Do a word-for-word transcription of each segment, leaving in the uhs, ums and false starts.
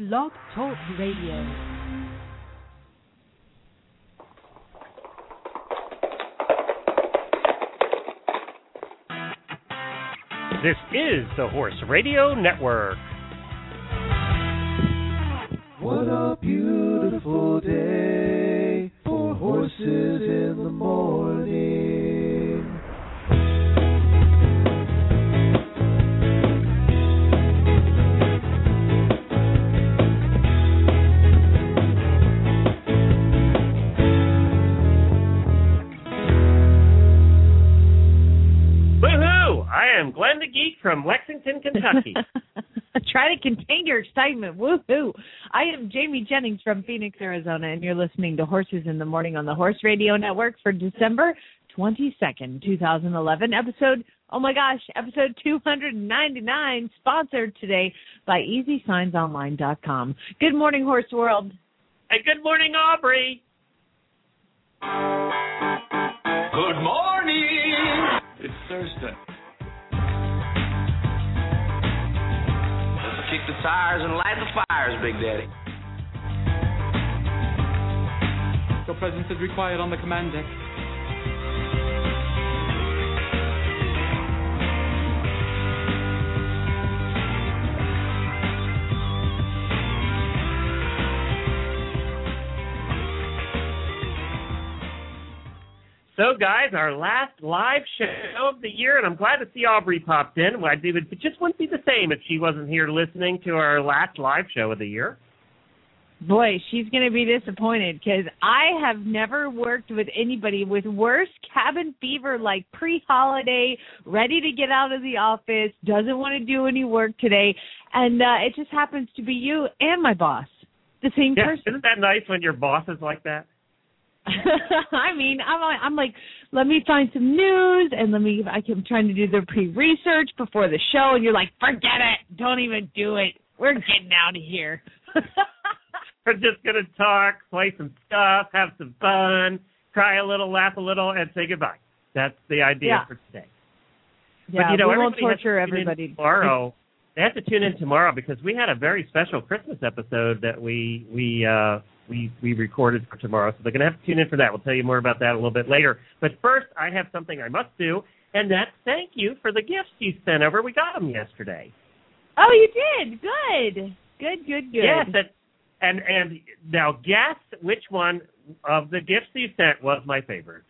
Blog Talk Radio. This is the Horse Radio Network. What a beautiful day for horses in the morning. Woohoo! I am Glenn the Geek from Lexington, Kentucky. Try to contain your excitement. Woohoo! I am Jamie Jennings from Phoenix, Arizona, and you're listening to Horses in the Morning on the Horse Radio Network for December twenty-second, twenty eleven, episode, oh my gosh, episode two ninety-nine, sponsored today by easy signs online dot com. Good morning, Horse World. Hey, good morning, Aubrey. Good morning. It's Thursday. Let's kick the tires and light the fires, Big Daddy. Your presence is required on the command deck. So, guys, our last live show of the year, and I'm glad to see Aubrey popped in. Well, it just wouldn't be the same if she wasn't here listening to our last live show of the year. Boy, she's going to be disappointed because I have never worked with anybody with worse cabin fever, like pre-holiday, ready to get out of the office, doesn't want to do any work today, and uh, it just happens to be you and my boss, the same Yeah, person. isn't that nice when your boss is like that? I mean, I'm, I'm like, let me find some news, and let me, I'm trying to do the pre-research before the show, and you're like, forget it, don't even do it, we're getting out of here. We're just going to talk, play some stuff, have some fun, cry a little, laugh a little, and say goodbye. That's the idea yeah. for today. Yeah, but, you know, we won't everybody torture has to tune in everybody. Tomorrow, they have to tune in tomorrow because we had a very special Christmas episode that we we uh, we we recorded for tomorrow. So they're going to have to tune in for that. We'll tell you more about that a little bit later. But first, I have something I must do, and that's thank you for the gifts you sent over. We got them yesterday. Oh, you did? Good. Good, good, good. Yes, that, and and now guess which one of the gifts you sent was my favorite.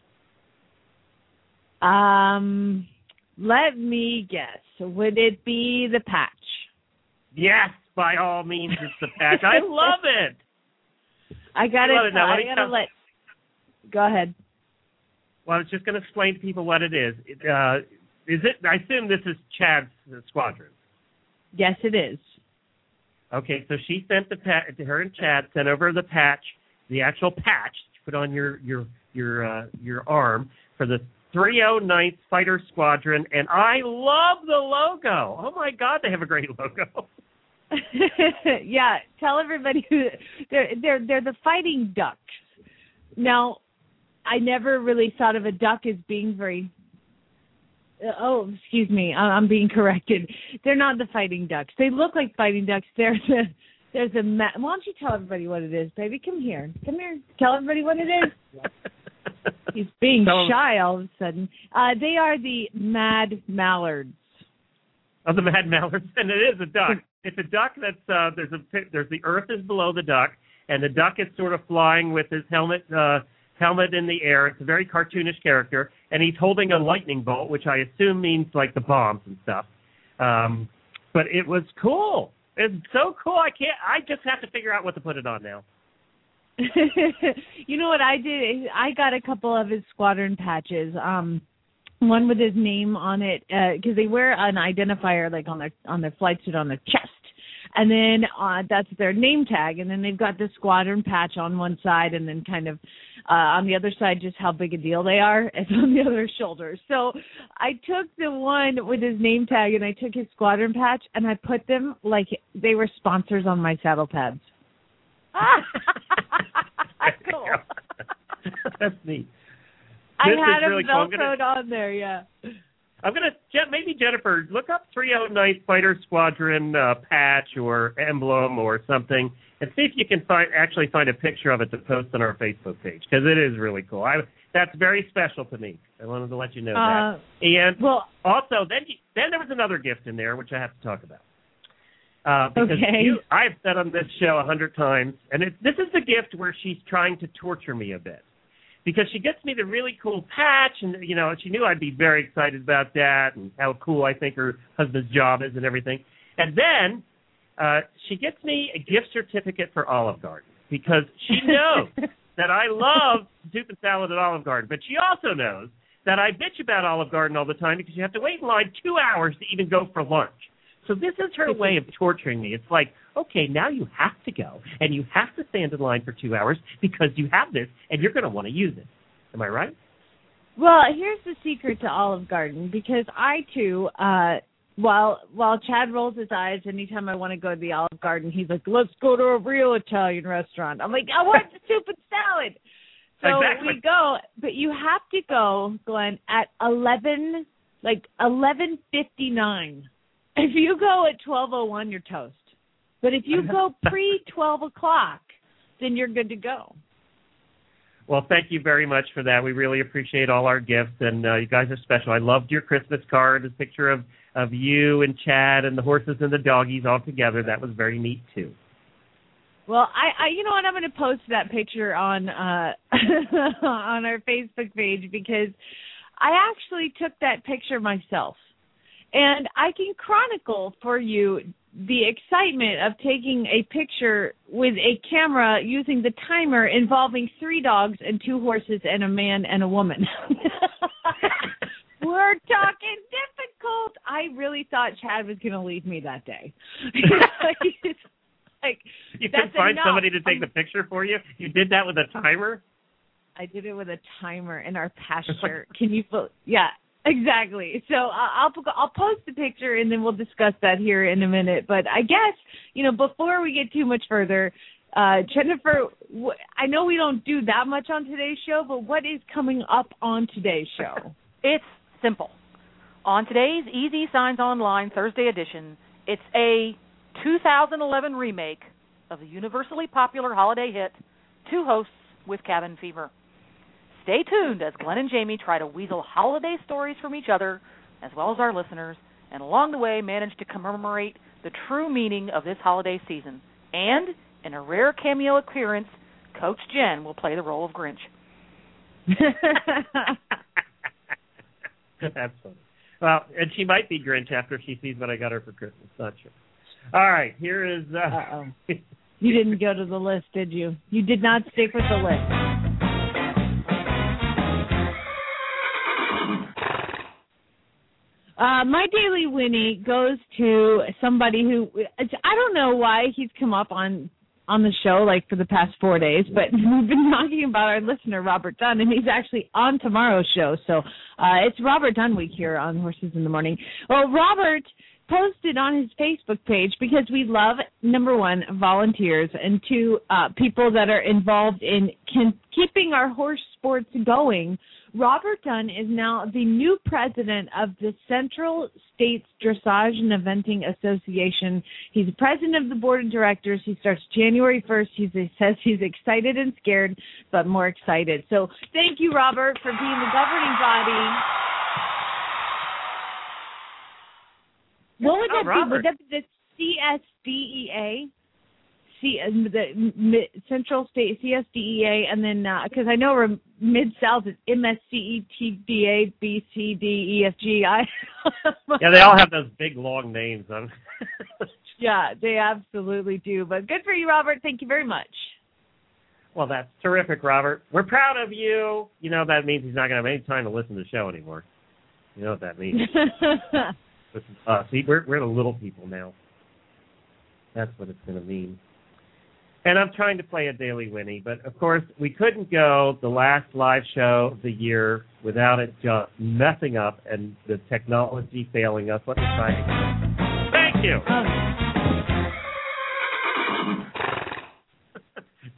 Um, let me guess. Would it be the patch? Yes, by all means, it's the patch. I love it. I gotta, I, it. Now, I let gotta let. Go ahead. Well, I was just going to explain to people what it is. It, uh, is it? I assume this is Chad's uh, squadron. Yes, it is. Okay, so she sent the patch. Her and Chad sent over the patch, the actual patch that you put on your your your uh, your arm for the three oh ninth Fighter Squadron, and I love the logo. Oh my God, they have a great logo. Yeah, tell everybody who they're they're they're the Fighting Ducks. Now, I never really thought of a duck as being very. Uh, oh, excuse me, I, I'm being corrected. They're not the Fighting Ducks. They look like Fighting Ducks. There's a there's a. Ma- Why don't you tell everybody what it is, baby? Come here, come here. Tell everybody what it is. He's being so, shy all of a sudden. Uh, they are the Mad Mallards. Oh, the Mad Mallards, and it is a duck. It's a duck that's uh, there's a there's the earth is below the duck, and the duck is sort of flying with his helmet uh, helmet in the air. It's a very cartoonish character, and he's holding a lightning bolt, which I assume means like the bombs and stuff. Um, but it was cool. It's so cool. I can't. I just have to figure out what to put it on now. You know what I did? I got a couple of his squadron patches. Um, one with his name on it because uh, they wear an identifier like on their on their flight suit on their chest, and then uh, that's their name tag. And then they've got the squadron patch on one side, and then kind of uh, on the other side just how big a deal they are. It's on the other shoulder. So I took the one with his name tag, and I took his squadron patch, and I put them like they were sponsors on my saddle pads. Cool. That's neat. I This had is them really cool. Velcroed Gonna, on there, yeah. I'm gonna maybe Jennifer look up three oh ninth Fighter Squadron uh, patch or emblem or something, and see if you can find actually find a picture of it to post on our Facebook page, because it is really cool. I, that's very special to me. I wanted to let you know uh, that. And well, also, then you, then there was another gift in there which I have to talk about. Uh, because okay. you, I've said on this show a hundred times, and it, this is the gift where she's trying to torture me a bit. Because she gets me the really cool patch, and, you know, she knew I'd be very excited about that and how cool I think her husband's job is and everything. And then uh, she gets me a gift certificate for Olive Garden because she knows that I love soup and salad at Olive Garden. But she also knows that I bitch about Olive Garden all the time because you have to wait in line two hours to even go for lunch. So this is her way of torturing me. It's like, okay, now you have to go, and you have to stand in line for two hours because you have this, and you're going to want to use it. Am I right? Well, here's the secret to Olive Garden, because I, too, uh, while while Chad rolls his eyes anytime I want to go to the Olive Garden, he's like, let's go to a real Italian restaurant. I'm like, I want the soup and salad. So exactly. we go, but you have to go, Glenn, at eleven, like eleven fifty-nine. If you go at twelve oh one, you're toast. But if you go pre-twelve o'clock, then you're good to go. Well, thank you very much for that. We really appreciate all our gifts, and uh, you guys are special. I loved your Christmas card, a picture of, of you and Chad and the horses and the doggies all together. That was very neat, too. Well, I, I you know what, I'm going to post that picture on uh, on our Facebook page because I actually took that picture myself. And I can chronicle for you the excitement of taking a picture with a camera using the timer involving three dogs and two horses and a man and a woman. We're talking difficult. I really thought Chad was going to leave me that day. like, you can find enough. somebody to take the picture for you? You did that with a timer? I did it with a timer in our pasture. Can you – yeah. Exactly. So uh, I'll I'll post the picture and then we'll discuss that here in a minute. But I guess, you know, before we get too much further, uh, Jennifer, w- I know we don't do that much on today's show, but what is coming up on today's show? It's simple. On today's Easy Signs Online Thursday edition, it's a two thousand eleven remake of the universally popular holiday hit, Two Hosts with Cabin Fever. Stay tuned as Glenn and Jamie try to weasel holiday stories from each other, as well as our listeners, and along the way manage to commemorate the true meaning of this holiday season. And, in a rare cameo appearance, Coach Jen will play the role of Grinch. That's funny. Well, and she might be Grinch after she sees what I got her for Christmas. Not sure. All right, here is... Uh, Uh-oh. You didn't go to the list, did you? You did not stick with the list. Uh, my Daily Winnie goes to somebody who, I don't know why he's come up on, on the show like for the past four days, but we've been talking about our listener, Robert Dunn, and he's actually on tomorrow's show. So uh, it's Robert Dunn week here on Horses in the Morning. Well, Robert posted on his Facebook page because we love, number one, volunteers, and two, uh, people that are involved in can, keeping our horse sports going. Robert Dunn is now the new president of the Central States Dressage and Eventing Association. He's the president of the board of directors. He starts January first. He says he's excited and scared, but more excited. So thank you, Robert, for being the governing body. What would that oh, be? Would that be the C S D E A? C, the mid, Central State C S D E A, and then because uh, I know we're Mid-South is M S C E T D A B C D E F G I. Yeah, they all have those big long names. Yeah, they absolutely do. But good for you, Robert. Thank you very much. Well, that's terrific, Robert. We're proud of you. You know that means he's not going to have any time to listen to the show anymore. You know what that means. Listen to us. See, we're, we're the little people now. That's what it's going to mean. And I'm trying to play a Daily Winnie, but, of course, we couldn't go the last live show of the year without it just messing up and the technology failing us. Let me try again. Thank you. Um.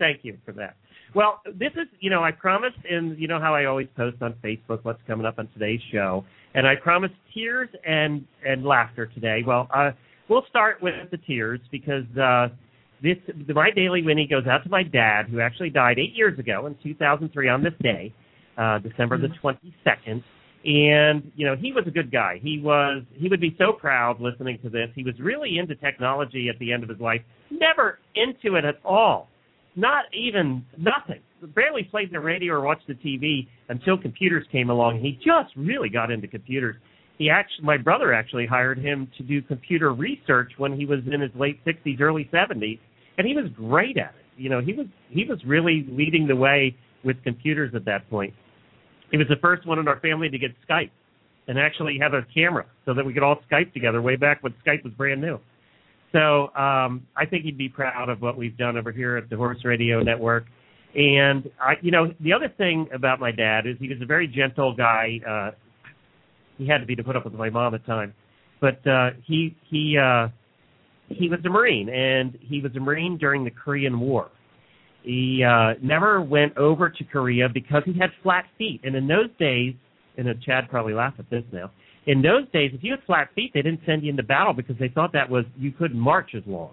thank you for that. Well, this is, you know, I promised, and you know how I always post on Facebook what's coming up on today's show, and I promised tears and, and laughter today. Well, uh, we'll start with the tears because uh, this my Daily Winnie goes out to my dad, who actually died eight years ago in two thousand three on this day, uh, December the twenty-second. And, you know, he was a good guy. He was, he would be so proud listening to this. He was really into technology at the end of his life, never into it at all. Not even nothing. Barely played the radio or watched the T V until computers came along. He just really got into computers. He actually, my brother actually hired him to do computer research when he was in his late sixties, early seventies, and he was great at it. You know, he was he was really leading the way with computers at that point. He was the first one in our family to get Skype and actually have a camera so that we could all Skype together way back when Skype was brand new. So um, I think he'd be proud of what we've done over here at the Horse Radio Network. And, I, you know, the other thing about my dad is he was a very gentle guy. Uh, he had to be to put up with my mom at times. But uh, he he uh, he was a Marine, and he was a Marine during the Korean War. He uh, never went over to Korea because he had flat feet. And in those days, and Chad probably laughs at this now, in those days, if you had flat feet, they didn't send you into battle because they thought that was, you couldn't march as long.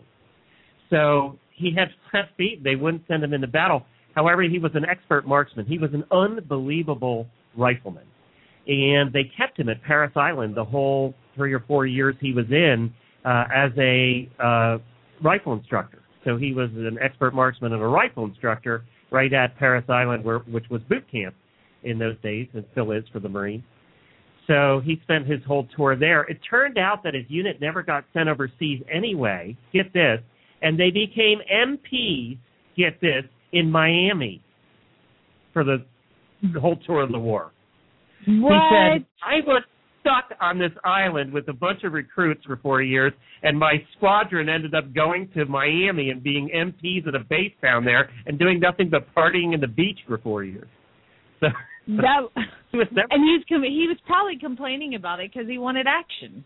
So he had flat feet. They wouldn't send him into battle. However, he was an expert marksman. He was an unbelievable rifleman. And they kept him at Parris Island the whole three or four years he was in uh, as a uh, rifle instructor. So he was an expert marksman and a rifle instructor right at Parris Island, where, which was boot camp in those days, and still is for the Marines. So he spent his whole tour there. It turned out that his unit never got sent overseas anyway, get this, and they became M Ps, get this, in Miami for the, the whole tour of the war. What? He said, I was stuck on this island with a bunch of recruits for four years, and my squadron ended up going to Miami and being M Ps at a base down there and doing nothing but partying in the beach for four years. So, that, he was never, and he was, com- he was probably complaining about it because he wanted action.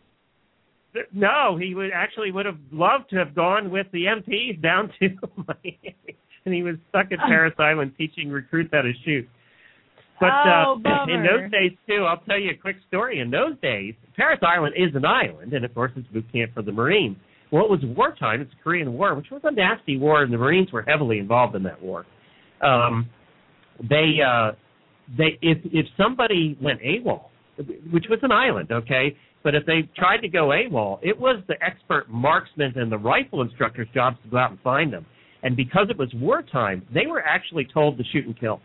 No, he would actually would have loved to have gone with the M Ps down to Miami, and he was stuck at Parris Island teaching recruits how to shoot. But oh, uh, in those days, too, I'll tell you a quick story. In those days, Parris Island is an island, and, of course, it's boot camp for the Marines. Well, it was wartime. It's the Korean War, which was a nasty war, and the Marines were heavily involved in that war. Um, they, uh, they, if if somebody went AWOL, which was an island, okay, but if they tried to go AWOL, it was the expert marksmen and the rifle instructors' jobs to go out and find them. And because it was wartime, they were actually told to shoot and kill.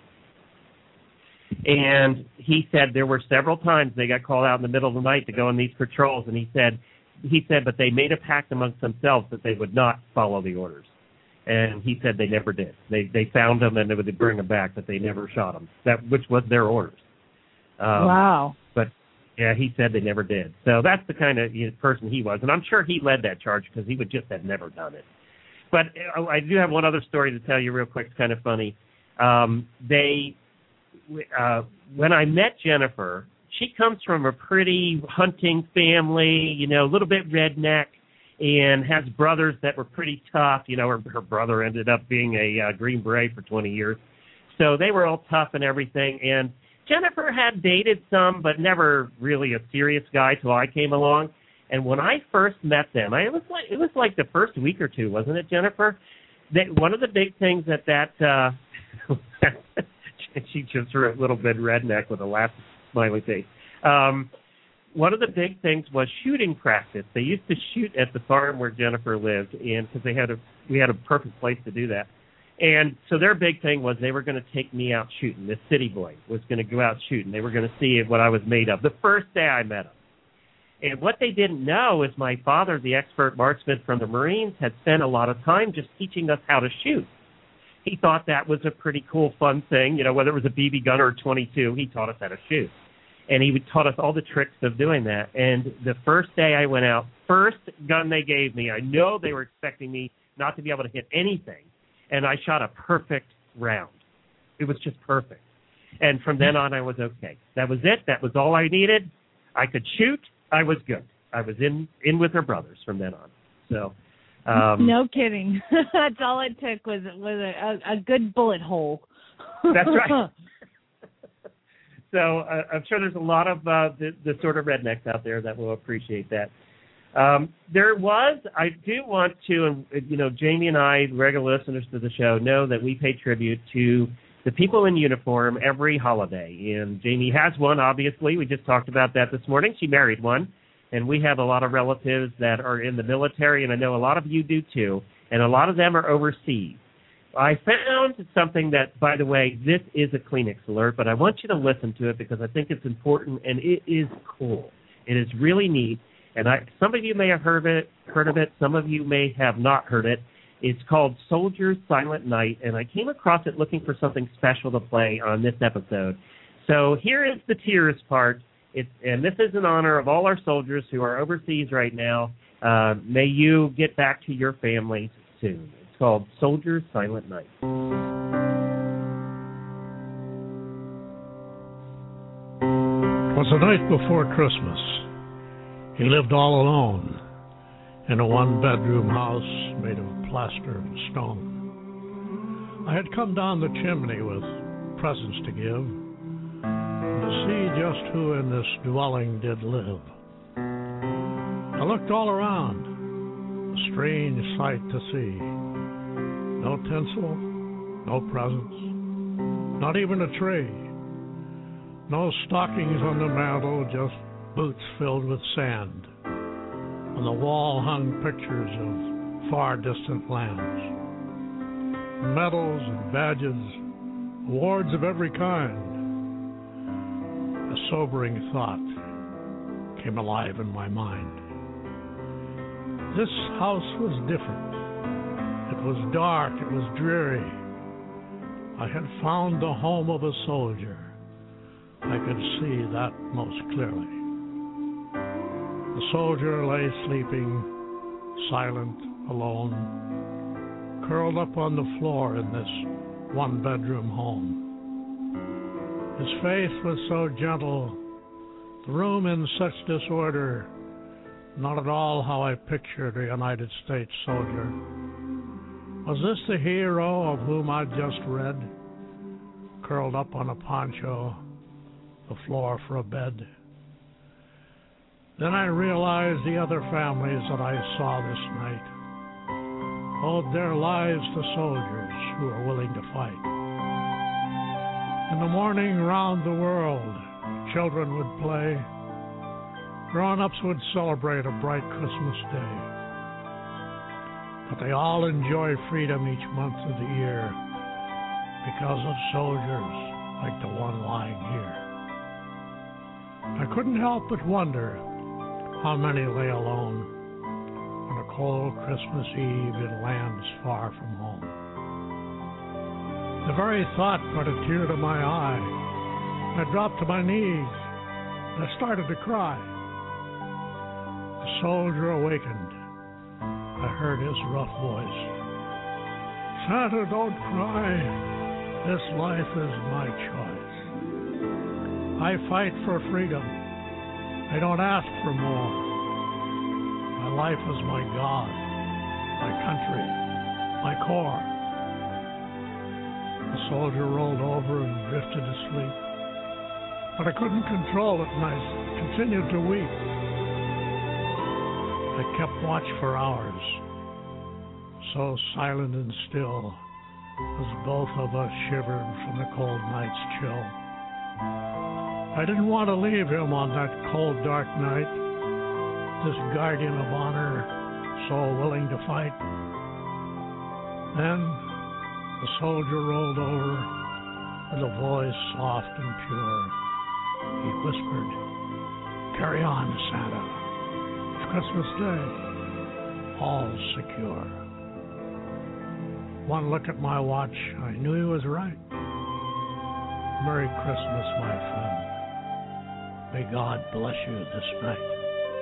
And he said there were several times they got called out in the middle of the night to go on these patrols, and he said, he said, but they made a pact amongst themselves that they would not follow the orders. And he said they never did. They they found them and they would bring them back, but they never shot them. That which was their orders. Um, wow. But yeah, he said they never did. So that's the kind of you know, person he was, and I'm sure he led that charge because he would just have never done it. But uh, I do have one other story to tell you real quick. It's kind of funny. Um, they. Uh, when I met Jennifer, she comes from a pretty hunting family, you know, a little bit redneck, and has brothers that were pretty tough. You know, her, her brother ended up being a uh, Green Beret for twenty years. So they were all tough and everything. And Jennifer had dated some, but never really a serious guy till I came along. And when I first met them, I, it was like it was like the first week or two, wasn't it, Jennifer? That one of the big things that that uh, she just threw a little bit redneck with a laugh, smiley face. Um, one of the big things was shooting practice. They used to shoot at the farm where Jennifer lived, and because they had a we had a perfect place to do that. And so their big thing was they were going to take me out shooting. This city boy was going to go out shooting. They were going to see what I was made of the first day I met him. And what they didn't know is my father, the expert marksman from the Marines, had spent a lot of time just teaching us how to shoot. He thought that was a pretty cool, fun thing. You know, whether it was a B B gun or a twenty-two, he taught us how to shoot. And he taught us all the tricks of doing that. And the first day I went out, first gun they gave me, I know they were expecting me not to be able to hit anything. And I shot a perfect round. It was just perfect. And from then on, I was okay. That was it. That was all I needed. I could shoot. I was good. I was in, in with her brothers from then on. So Um, no kidding. That's all it took was was a, a, a good bullet hole. That's right. So uh, I'm sure there's a lot of uh, the, the sort of rednecks out there that will appreciate that. Um, there was, I do want to, and you know, Jamie and I, regular listeners to the show, know that we pay tribute to the people in uniform every holiday. And Jamie has one, obviously. We just talked about that this morning. She married one. And we have a lot of relatives that are in the military, and I know a lot of you do too, and a lot of them are overseas. I found something that, by the way, this is a Kleenex alert, but I want you to listen to it because I think it's important, and it is cool. It is really neat, and I, some of you may have heard of it, heard of it. Some of you may have not heard it. It's called Soldier's Silent Night, and I came across it looking for something special to play on this episode. So here is the tears part. It's, and this is in honor of all our soldiers who are overseas right now. Uh, may you get back to your families soon. It's called Soldier's Silent Night. It was the night before Christmas. He lived all alone in a one-bedroom house made of plaster and stone. I had come down the chimney with presents to give, to see just who in this dwelling did live. I looked all around, a strange sight to see. No tinsel, no presents, not even a tree. No stockings on the mantel, just boots filled with sand. On the wall hung pictures of far distant lands. Medals and badges, awards of every kind. A sobering thought came alive in my mind. This house was different. It was dark, it was dreary. I had found the home of a soldier. I could see that most clearly. The soldier lay sleeping, silent, alone, curled up on the floor in this one-bedroom home. His face was so gentle, the room in such disorder, not at all how I pictured a United States soldier. Was this the hero of whom I'd just read, curled up on a poncho, the floor for a bed? Then I realized the other families that I saw this night owed their lives to soldiers who were willing to fight. In the morning, round the world, children would play. Grown-ups would celebrate a bright Christmas day. But they all enjoy freedom each month of the year because of soldiers like the one lying here. I couldn't help but wonder how many lay alone on a cold Christmas Eve in lands far from home. The very thought brought a tear to my eye. I dropped to my knees and I started to cry. The soldier awakened. I heard his rough voice. Santa, don't cry. This life is my choice. I fight for freedom. I don't ask for more. My life is my God, my country, my core. The soldier rolled over and drifted to sleep. But I couldn't control it, and I continued to weep. I kept watch for hours, so silent and still, as both of us shivered from the cold night's chill. I didn't want to leave him on that cold, dark night, this guardian of honor, so willing to fight. Then the soldier rolled over with a voice soft and pure. He whispered, "Carry on, Santa. It's Christmas Day. All's secure." One look at my watch, I knew he was right. Merry Christmas, my friend. May God bless you this night.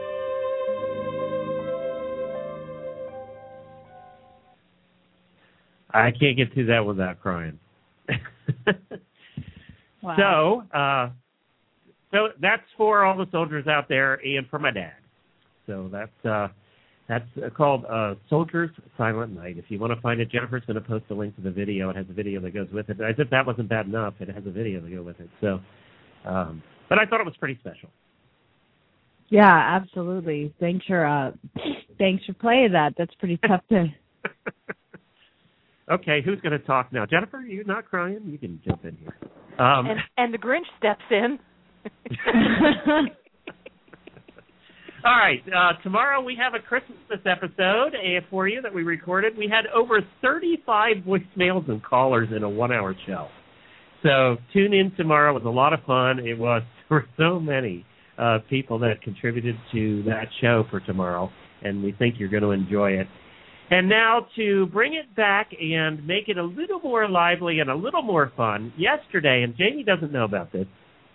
I can't get through that without crying. Wow. So, uh, so that's for all the soldiers out there and for my dad. So that's uh, That's uh, called uh, Soldier's Silent Night. If you want to find it, Jennifer's going to post a link to the video. It has a video that goes with it. As if that wasn't bad enough, it has a video to go with it. So, um, but I thought it was pretty special. Yeah, absolutely. Thanks for uh, thanks for playing that. That's pretty tough to. Okay, who's going to talk now? Jennifer, you're not crying? You can jump in here. Um, and, and the Grinch steps in. All right, uh, tomorrow we have a Christmas episode uh, for you that we recorded. We had over thirty-five voicemails and callers in a one-hour show. So tune in tomorrow. It was a lot of fun. It was there were so many uh, people that contributed to that show for tomorrow, and we think you're going to enjoy it. And now to bring it back and make it a little more lively and a little more fun, yesterday, and Jamie doesn't know about this,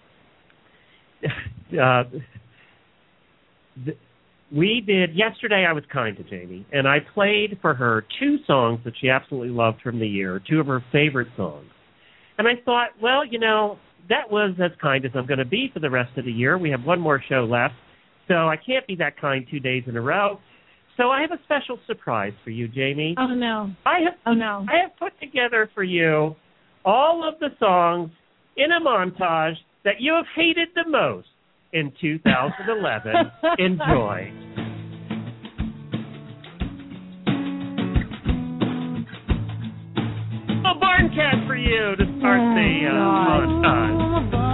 uh, th- we did, yesterday I was kind to Jamie, and I played for her two songs that she absolutely loved from the year, two of her favorite songs. And I thought, well, you know, that was as kind as I'm going to be for the rest of the year. We have one more show left, so I can't be that kind two days in a row. So I have a special surprise for you, Jamie. Oh, no. I have, oh, no. I have put together for you all of the songs in a montage that you have hated the most in two thousand eleven. Enjoy. A barn cat for you to start oh, the uh, montage.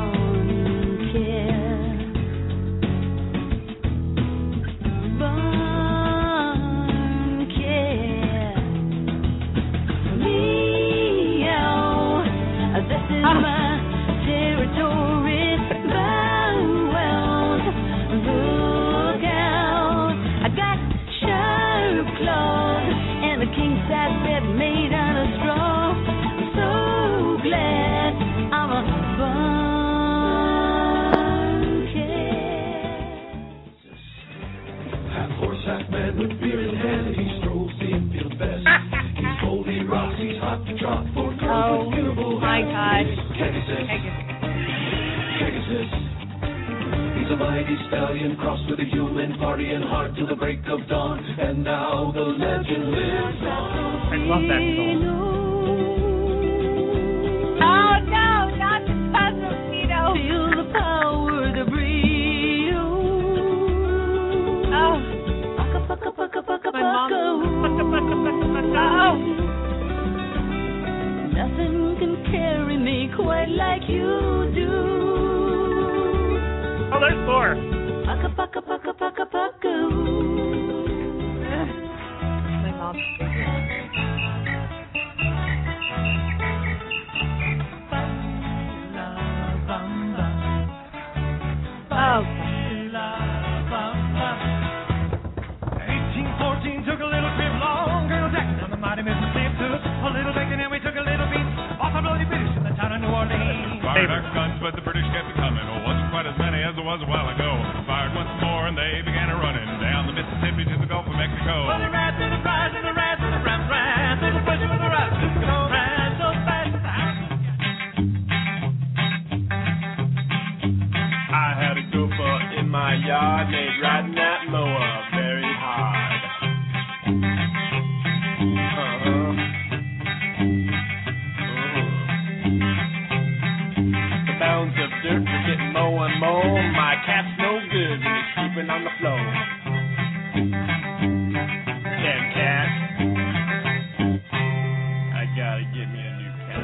With beer in hand, he strolls the infield best. He's bold, he rocks, he's hot to trot for girls oh, with beautiful my hair. God. Pegasus. Pegasus. He's a mighty stallion crossed with a human, partying hard till the break of dawn. And now the legend lives on. I love that song. Oh, no, not the Pastorino. Feel the power, the breeze. Oh. My mom. Nothing can carry me quite like you do. Oh, there's four. Pucka, pucka, pucka, pucka, pucka. My mom. Oh. Took a little trip long, Colonel Jackson on the mighty Mississippi took a little bacon and we took a little beat off a bloody British in the town of New Orleans. Fired our guns, but the British kept coming. Oh, wasn't quite as many as there was a while ago. Fired once more and they began a running down the Mississippi to the Gulf of Mexico. Well, the rats and the fries and the rats and the rats, rats, little pressure with the rats, just go rats so fast. I had a gopher in my yard made riding that mower very hard. Pounds of dirt are getting more and more. My cat's no good and it's sleeping on the floor. Damn cat. I gotta get me a new cat.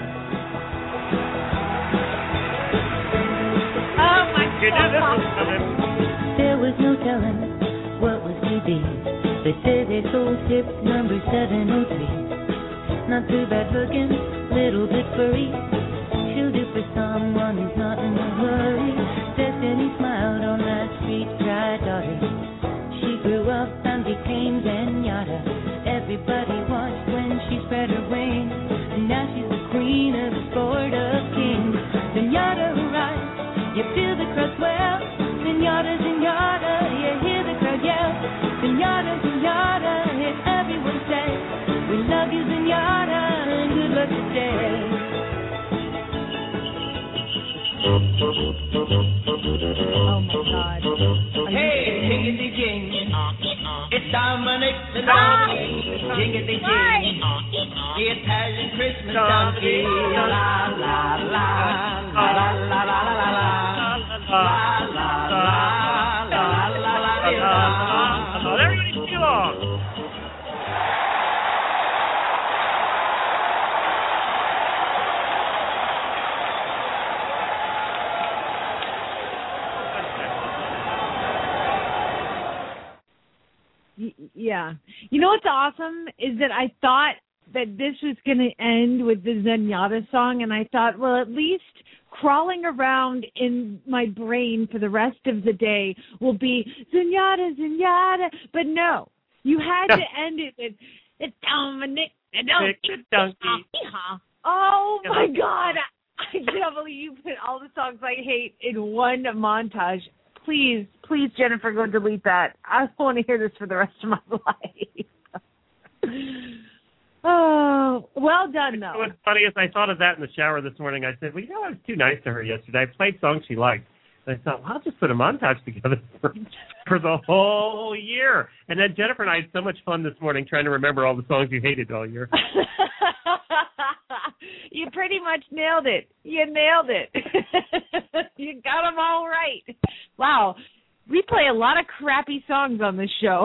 Oh my God. There was no telling what was to be. They said they sold tip number seven oh three. Not too bad looking, little bit furry. She'll do for someone who's not in a hurry. Destiny smiled on that street dry daughter. She grew up and became Zenyatta. Everybody watched when she spread her wings. And now she's the queen of the sport of kings. Zenyatta rise, you feel the crowd swell. Zenyatta, Zenyatta, you hear the crowd yell. Zenyatta, Zenyatta, hear everyone say, we love you, Zenyatta, and good luck today. Oh my God. Hey, higgity ging. It's Dominic the donkey, jingity jing, the Italian Christmas donkey, la la la, la la la la la la la, la la la la la la la. Everybody sing along. Yeah. You know what's awesome is that I thought that this was going to end with the Zenyatta song, and I thought, well, at least crawling around in my brain for the rest of the day will be Zenyatta, Zenyatta. But no, you had to end it with it's Dominic the donkey. donkey. Oh, my God. I can't believe you put all the songs I hate in one montage. Please, please, Jennifer, go delete that. I don't want to hear this for the rest of my life. Oh, well done, though. What's funny is I thought of that in the shower this morning. I said, well, you know, I was too nice to her yesterday. I played songs she liked. And I thought, well, I'll just put a montage together for, for the whole year. And then Jennifer and I had so much fun this morning trying to remember all the songs you hated all year. You pretty much nailed it. You nailed it. You got them all right. Wow. We play a lot of crappy songs on this show.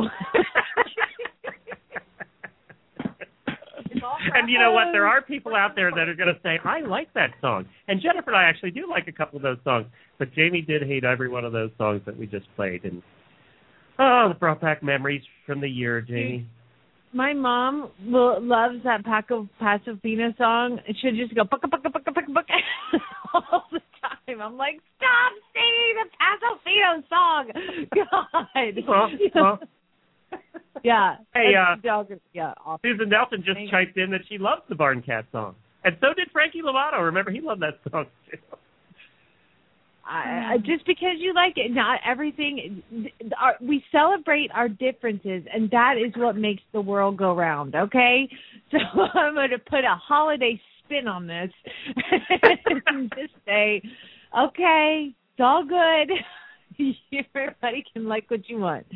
And you know what? There are people out there that are going to say, I like that song. And Jennifer and I actually do like a couple of those songs. But Jamie did hate every one of those songs that we just played. And oh, it brought back memories from the year, Jamie. My mom will, loves that Paco Pasofina song. She'll just go, bucka, bucka, bucka, bucka, bucka, all the time. I'm like, stop singing the Pasofino song. God. Well, well. Yeah. Hey, uh, yeah, awesome. Susan Nelson just Thanks. Chiped in that she loves the Barn Cat song. And so did Frankie Lovato. Remember, he loved that song, too. I, I, just because you like it, not everything. Our, we celebrate our differences, and that is what makes the world go round, okay? So I'm going to put a holiday spin on this and just say, okay, it's all good. Everybody can like what you want.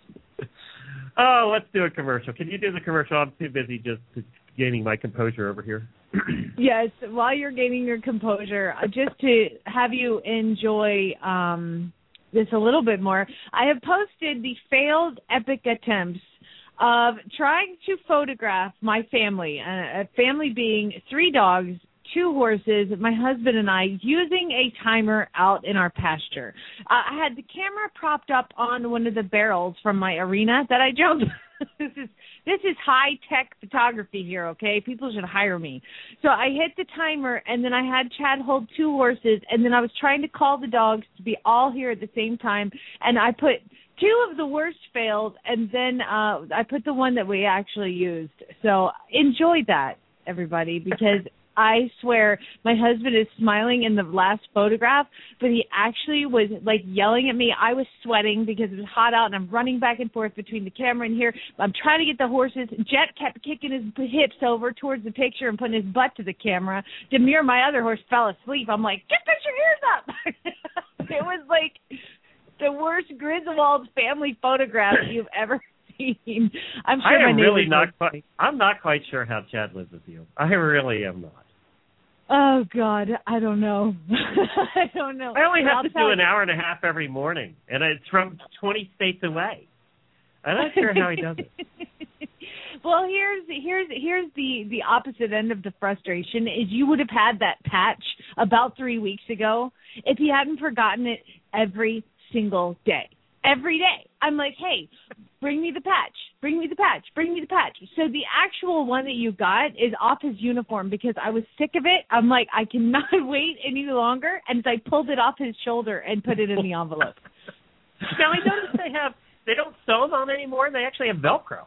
Oh, let's do a commercial. Can you do the commercial? I'm too busy just gaining my composure over here. Yes, while you're gaining your composure, just to have you enjoy um, this a little bit more, I have posted the failed epic attempts of trying to photograph my family, uh, a family being three dogs, two horses, my husband and I, using a timer out in our pasture. Uh, I had the camera propped up on one of the barrels from my arena that I jumped. This is this is high-tech photography here, okay? People should hire me. So I hit the timer, and then I had Chad hold two horses, and then I was trying to call the dogs to be all here at the same time, and I put two of the worst failed, and then uh, I put the one that we actually used. So enjoy that, everybody, because I swear my husband is smiling in the last photograph, but he actually was like yelling at me. I was sweating because it was hot out, and I'm running back and forth between the camera and here. I'm trying to get the horses. Jet kept kicking his hips over towards the picture and putting his butt to the camera. Demir, my other horse, fell asleep. I'm like, just put your ears up. It was like the worst Griswold family photograph you've ever seen. I'm sure I am my really not quite, I'm not quite sure how Chad lives with you. I really am not. Oh, God, I don't know. I don't know. I only have I'll to do an hour and a half every morning, and it's from twenty states away. I'm not sure how he does it. Well, here's here's here's the, the opposite end of the frustration is you would have had that patch about three weeks ago if you hadn't forgotten it every single day. Every day. I'm like, hey, bring me the patch. Bring me the patch. Bring me the patch. So the actual one that you got is off his uniform because I was sick of it. I'm like, I cannot wait any longer. And so I pulled it off his shoulder and put it in the envelope. Now, I noticed they have, they don't sew them on anymore. They actually have Velcro.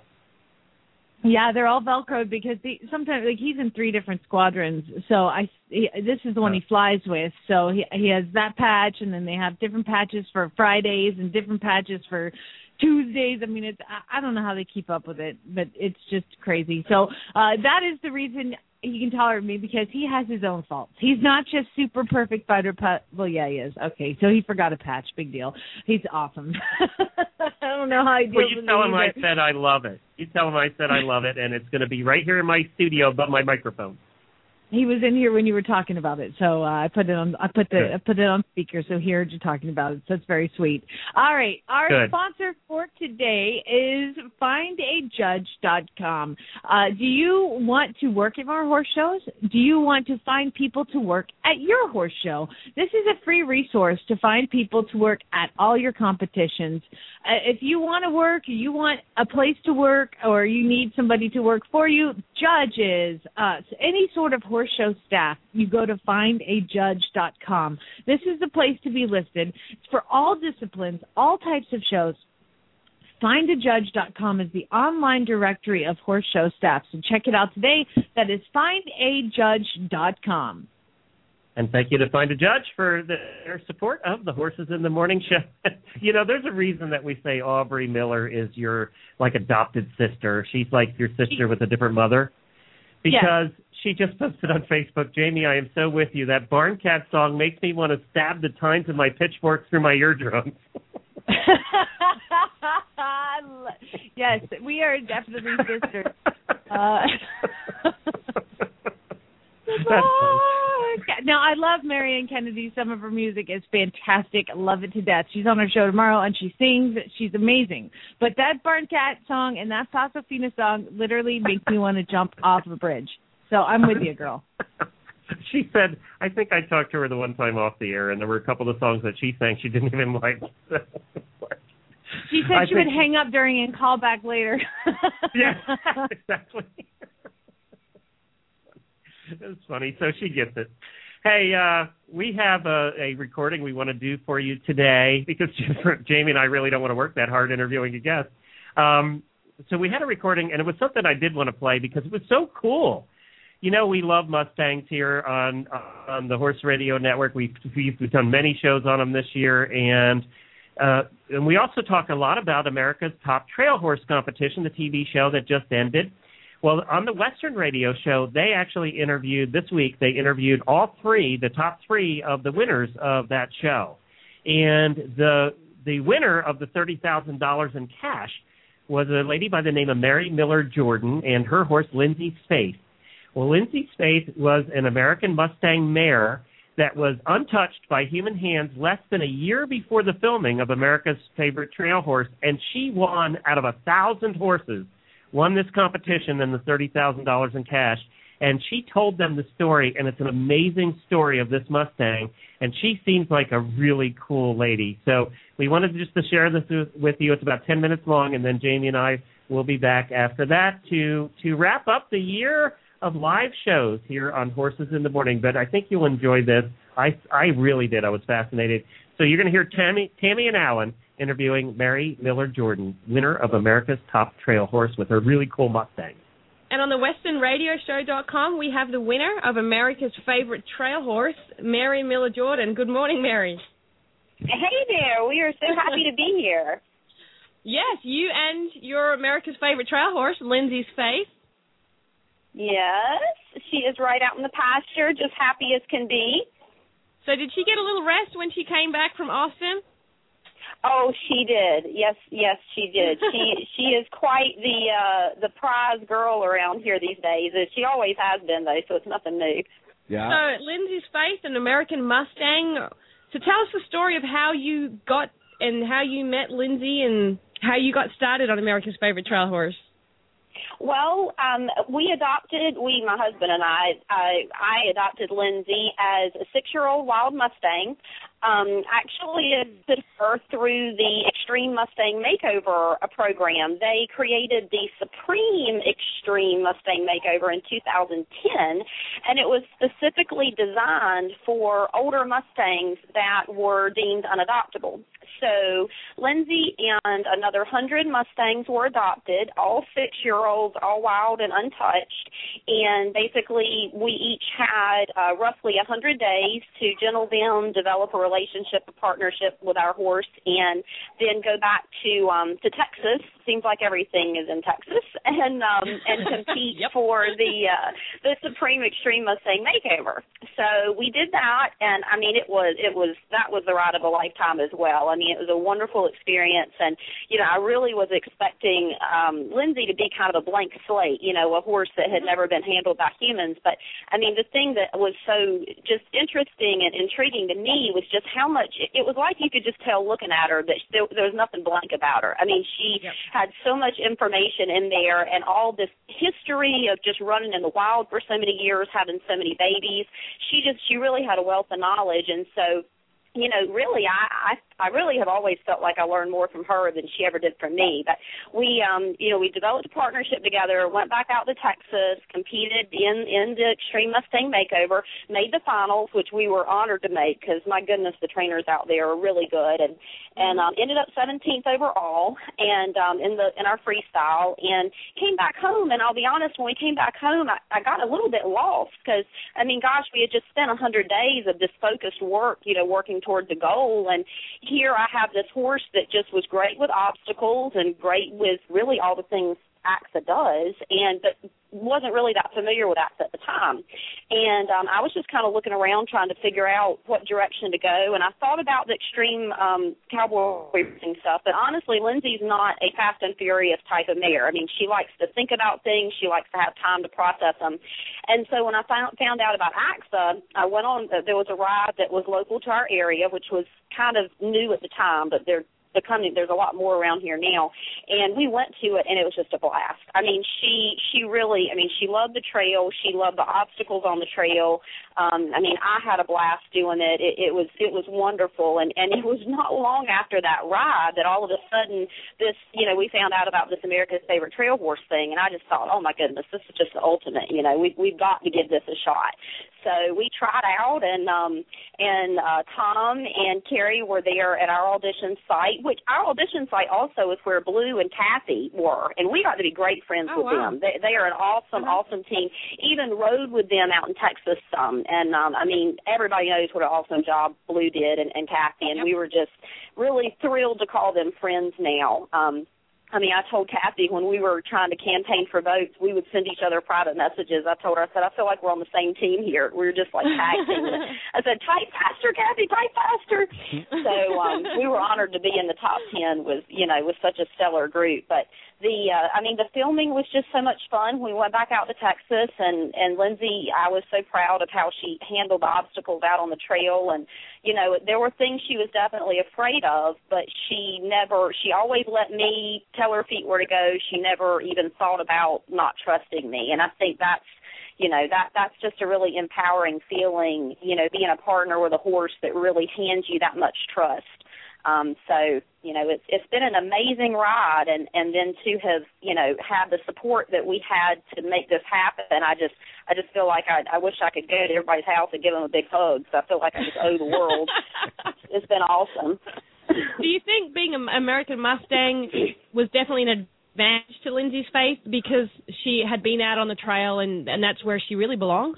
Yeah, they're all Velcroed because they, sometimes, like, he's in three different squadrons. So I, he, this is the one he flies with. So he he has that patch, and then they have different patches for Fridays and different patches for Tuesdays. I mean, it's I, I don't know how they keep up with it, but it's just crazy. So uh, that is the reason he can tolerate me because he has his own faults. He's not just super perfect fighter. Put, well, yeah, he is. Okay, so he forgot a patch. Big deal. He's awesome. I don't know how he deals well, you with tell it him either. I said I love it. You tell him I said I love it, and it's going to be right here in my studio above my microphone. He was in here when you were talking about it, so uh, I put it on. I put the Good. I put it on speaker, so he heard you talking about it. So it's very sweet. All right, our Good. sponsor for today is find a judge dot com. Uh, do you want to work at our horse shows? Do you want to find people to work at your horse show? This is a free resource to find people to work at all your competitions. Uh, if you want to work, you want a place to work, or you need somebody to work for you, judges, uh, any sort of horse show staff, you go to find a judge dot com. This is the place to be listed. It's for all disciplines, all types of shows. find a judge dot com is the online directory of horse show staff. So check it out today. That is find a judge dot com. And thank you to Find a Judge for the, their support of the Horses in the Morning show. You know, there's a reason that we say Aubrey Miller is your, like, adopted sister. She's like your sister with a different mother. Because yes. She just posted on Facebook, Jamie, I am so with you. That Barn Cat song makes me want to stab the tines of my pitchforks through my eardrums. Yes, we are definitely sisters. Uh, now, I love Marianne Kennedy. Some of her music is fantastic. I love it to death. She's on her show tomorrow, and she sings. She's amazing. But that Barn Cat song and that Pasofina song literally makes me want to jump off a bridge. So I'm with you, girl. She said, I think I talked to her the one time off the air, and there were a couple of songs that she sang she didn't even like. She said I she think... would hang up during and call back later. Yeah, exactly. It's funny. So she gets it. Hey, uh, we have a, a recording we want to do for you today because Jamie and I really don't want to work that hard interviewing a guest. Um, so we had a recording, and it was something I did want to play because it was so cool. You know, we love Mustangs here on on the Horse Radio Network. We've, we've done many shows on them this year, and uh, and we also talk a lot about America's Top Trail Horse Competition, the T V show that just ended. Well, on the Western Radio Show, they actually interviewed, this week, they interviewed all three, the top three of the winners of that show. And the the winner of the thirty thousand dollars in cash was a lady by the name of Mary Miller Jordan and her horse, Lindsay Spaeth. Well, Lindsay Spaeth was an American Mustang mare that was untouched by human hands less than a year before the filming of America's Favorite Trail Horse, and she won out of a thousand horses, won this competition and the thirty thousand dollars in cash. And she told them the story, and it's an amazing story of this Mustang, and she seems like a really cool lady. So we wanted just to share this with you. It's about ten minutes long, and then Jamie and I will be back after that to to wrap up the year of live shows here on Horses in the Morning. But I think you'll enjoy this. I, I really did. I was fascinated. So you're going to hear Tammy, Tammy and Alan interviewing Mary Miller Jordan, winner of America's Top Trail Horse with her really cool Mustang. And on the Western Radio Show dot com, we have the winner of America's Favorite Trail Horse, Mary Miller Jordan. Good morning, Mary. Hey there. We are so happy to be here. Yes, you and your America's Favorite Trail Horse, Lindsay Spaeth. Yes, she is right out in the pasture, just happy as can be. So did she get a little rest when she came back from Austin? Oh, she did. Yes, yes, she did. She she is quite the uh, the prize girl around here these days. She always has been, though, so it's nothing new. Yeah. So Lindsay Spaeth, an American Mustang. So tell us the story of how you got and how you met Lindsay and how you got started on America's Favorite Trail Horse. Well, um, we adopted, we, my husband and I, I, I adopted Lindsay as a six-year-old wild Mustang. Um, actually, adopted her through the Extreme Mustang Makeover program. They created the Supreme Extreme Mustang Makeover in two thousand ten, and it was specifically designed for older Mustangs that were deemed unadoptable. So Lindsay and another one hundred Mustangs were adopted, all six-year-olds, all wild and untouched, and basically we each had uh, roughly one hundred days to gentle them, develop a relationship, a partnership with our horse, and then go back to um, to Texas seems like everything is in Texas, and um, and compete yep. for the uh, the Supreme Extreme Mustang Makeover. So we did that, and I mean, it was it was that was the ride of a lifetime as well. I mean, it was a wonderful experience, and you know, I really was expecting um, Lindsay to be kind of a blank slate, you know, a horse that had never been handled by humans. But I mean, the thing that was so just interesting and intriguing to me was just how much it was like you could just tell looking at her that there, there was nothing blank about her. I mean, she yep. had so much information in there and all this history of just running in the wild for so many years, having so many babies. She just, she really had a wealth of knowledge. And so, you know, really, I, I I really have always felt like I learned more from her than she ever did from me. But we, um, you know, we developed a partnership together, went back out to Texas, competed in, in the Extreme Mustang Makeover, made the finals, which we were honored to make because, my goodness, the trainers out there are really good, and and um, ended up seventeenth overall and um, in the in our freestyle, and came back home. And I'll be honest, when we came back home, I, I got a little bit lost because, I mean, gosh, we had just spent one hundred days of this focused work, you know, working toward the goal, and here I have this horse that just was great with obstacles and great with really all the things A X A does, and but wasn't really that familiar with A X A at the time. And um, I was just kind of looking around trying to figure out what direction to go, and I thought about the extreme um, cowboy racing stuff, but honestly, Lindsay's not a fast and furious type of mare. I mean, she likes to think about things. She likes to have time to process them. And so when I found, found out about A X A, I went on, uh, there was a ride that was local to our area, which was kind of new at the time, but they're becoming, there's a lot more around here now, and we went to it, and it was just a blast. I mean, she she really, I mean, she loved the trail. She loved the obstacles on the trail. Um, I mean, I had a blast doing it. It, it was it was wonderful, and, and it was not long after that ride that all of a sudden this, you know, we found out about this America's Favorite Trail Horse thing, and I just thought, oh, my goodness, this is just the ultimate. You know, we, we've got to give this a shot. So we tried out, and um, and uh, Tom and Carrie were there at our audition site, which our audition site also is where Blue and Kathy were, and we got to be great friends oh, with wow. them. They, they are an awesome, uh-huh. awesome team. Even rode with them out in Texas some, and um, I mean, everybody knows what an awesome job Blue did and, and Kathy, and yep. we were just really thrilled to call them friends now. Um, I mean, I told Kathy when we were trying to campaign for votes, we would send each other private messages. I told her, I said, I feel like we're on the same team here. We were just like tag teaming. I said, type faster, Kathy, type faster. So um, we were honored to be in the top ten with, you know, with such a stellar group. But the, uh, I mean, the filming was just so much fun. We went back out to Texas, and, and Lindsay, I was so proud of how she handled the obstacles out on the trail. And, you know, there were things she was definitely afraid of, but she never, she always let me tell her feet where to go. She never even thought about not trusting me. And I think that's, you know, that that's just a really empowering feeling, you know, being a partner with a horse that really hands you that much trust. Um, so, you know, it's it's been an amazing ride, and, and then to have, you know, have the support that we had to make this happen, I just I just feel like I, I wish I could go to everybody's house and give them a big hug. So I feel like I just owe the world. It's been awesome. Do you think being an American Mustang was definitely an advantage to Lindsay's faith because she had been out on the trail and, and that's where she really belongs?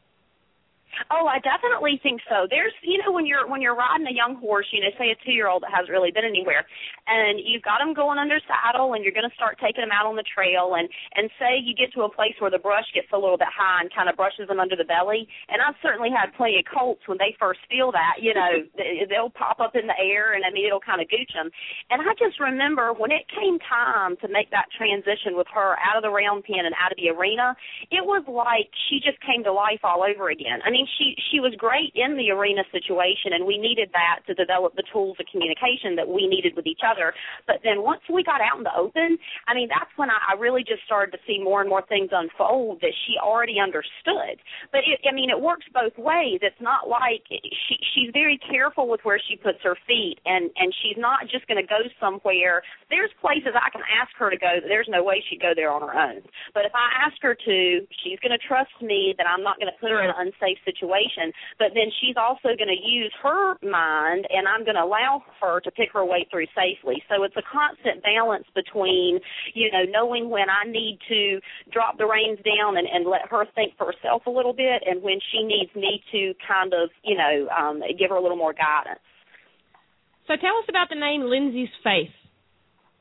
Oh, I definitely think so. There's, you know, when you're when you're riding a young horse, you know, say a two-year-old that hasn't really been anywhere, and you've got them going under saddle, and you're going to start taking them out on the trail, and and say you get to a place where the brush gets a little bit high and kind of brushes them under the belly. And I've certainly had plenty of colts when they first feel that, you know, they'll pop up in the air, and I mean it'll kind of gooch them. And I just remember when it came time to make that transition with her out of the round pen and out of the arena, it was like she just came to life all over again. I mean, She she was great in the arena situation, and we needed that to develop the tools of communication that we needed with each other. But then once we got out in the open, I mean, that's when I, I really just started to see more and more things unfold that she already understood. But, it, I mean, it works both ways. It's not like she, she's very careful with where she puts her feet, and, and she's not just going to go somewhere. There's places I can ask her to go that there's no way she'd go there on her own. But if I ask her to, she's going to trust me that I'm not going to put her in an unsafe situation. But then she's also going to use her mind, and I'm going to allow her to pick her way through safely. So it's a constant balance between, you know, knowing when I need to drop the reins down and, and let her think for herself a little bit, and when she needs me to kind of, you know, um, give her a little more guidance. So tell us about the name Lindsay's Faith.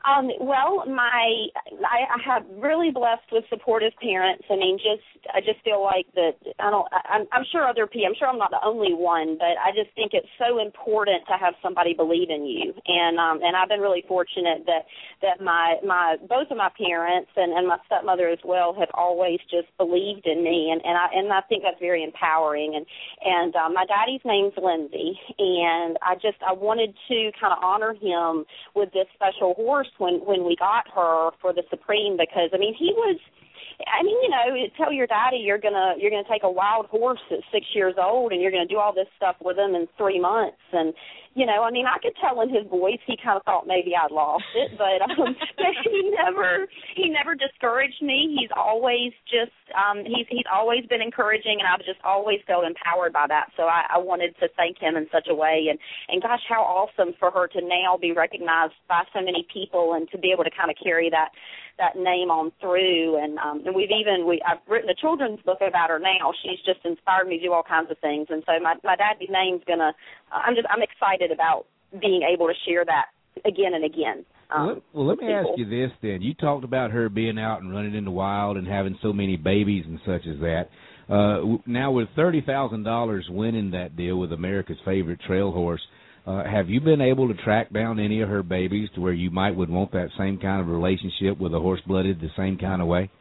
Um, well, my I, I have really blessed with supportive parents. I mean, just I just feel like that. I don't. I, I'm, I'm sure other people. I'm sure I'm not the only one, but I just think it's so important to have somebody believe in you. And um, and I've been really fortunate that that my my both of my parents and, and my stepmother as well have always just believed in me, and, and I and I think that's very empowering. And and um, my daddy's name's Lindsay, and I just I wanted to kind of honor him with this special horse when when we got her for the Supreme, because I mean he was I mean you know tell your daddy you're gonna you're gonna take a wild horse at six years old and you're gonna do all this stuff with him in three months, and you know I mean I could tell in his voice he kind of thought maybe I'd lost it, but um he never he never discouraged me. He's always just um he's he's always been encouraging, and I've just always felt empowered by that. So I, I wanted to thank him in such a way, and and gosh, how awesome for her to now be recognized by so many people and to be able to kind of carry that that name on through. And um and we've even we I've written a children's book about her now. She's just inspired me to do all kinds of things, and so my my daddy's name's gonna uh, I'm just I'm excited about being able to share that again and again. Um, well, let, well, let me people. ask you this then. You talked about her being out and running in the wild and having so many babies and such as that. Uh, now, with thirty thousand dollars winning that deal with America's Favorite Trail Horse, uh, have you been able to track down any of her babies to where you might would want that same kind of relationship with a horse-blooded the same kind of way?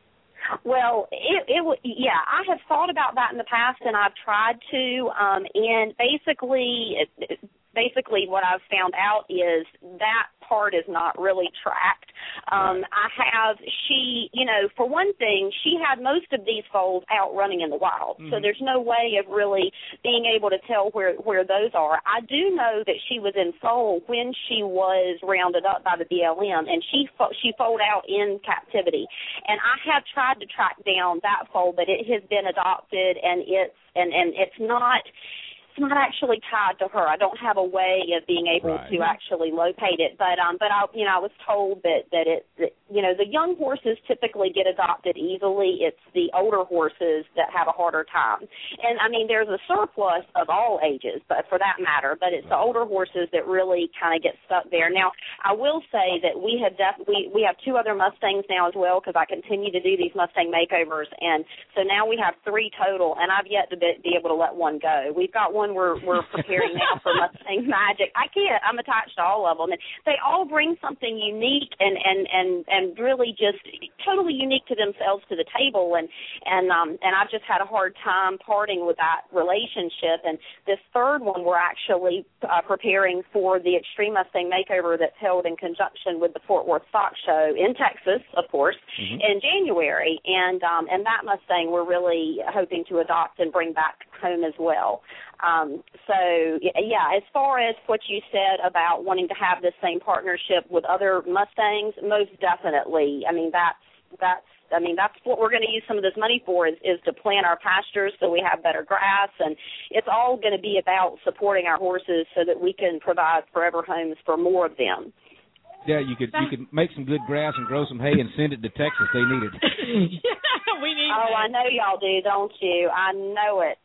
Well, it, it yeah, I have thought about that in the past, and I've tried to, um, and basically, basically what I've found out is that part is not really tracked. Um, I have, she, you know, for one thing, she had most of these foals out running in the wild, mm-hmm. so there's no way of really being able to tell where, where those are. I do know that she was in foal when she was rounded up by the B L M, and she she foaled out in captivity. And I have tried to track down that foal, but it has been adopted, and it's and, and it's not. It's not actually tied to her. I don't have a way of being able right. to actually locate it, but um, but I, you know, I was told that that it, that, you know, the young horses typically get adopted easily. It's the older horses that have a harder time, and I mean, there's a surplus of all ages, but for that matter, but it's the older horses that really kind of get stuck there. Now, I will say that we have def- we we have two other Mustangs now as well, because I continue to do these Mustang makeovers, and so now we have three total, and I've yet to be, be able to let one go. We've got one We're we're preparing now for Mustang Magic. I can't. I'm attached to all of them, and they all bring something unique and and and and really just totally unique to themselves to the table. And and um and I've just had a hard time parting with that relationship. And this third one, we're actually uh, preparing for the Extreme Mustang Makeover that's held in conjunction with the Fort Worth Stock Show in Texas, of course, mm-hmm. in January. And um and that Mustang we're really hoping to adopt and bring back home as well. Um, so, yeah, as far as what you said about wanting to have this same partnership with other Mustangs, most definitely. I mean, that's, that's I mean, that's what we're going to use some of this money for is, is to plant our pastures so we have better grass, and it's all going to be about supporting our horses so that we can provide forever homes for more of them. Yeah, you could you could make some good grass and grow some hay and send it to Texas. They need it. Yeah, we need Oh, that. I know y'all do, don't you? I know it.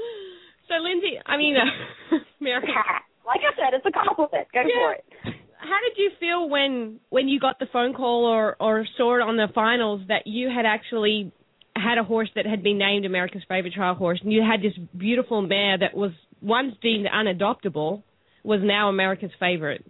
So, Lindsay, I mean, uh, Mary. Like I said, it's a compliment. Go yeah. for it. How did you feel when when you got the phone call or, or saw it on the finals that you had actually had a horse that had been named America's Favorite Trial Horse, and you had this beautiful mare that was once deemed unadoptable, was now America's favorite?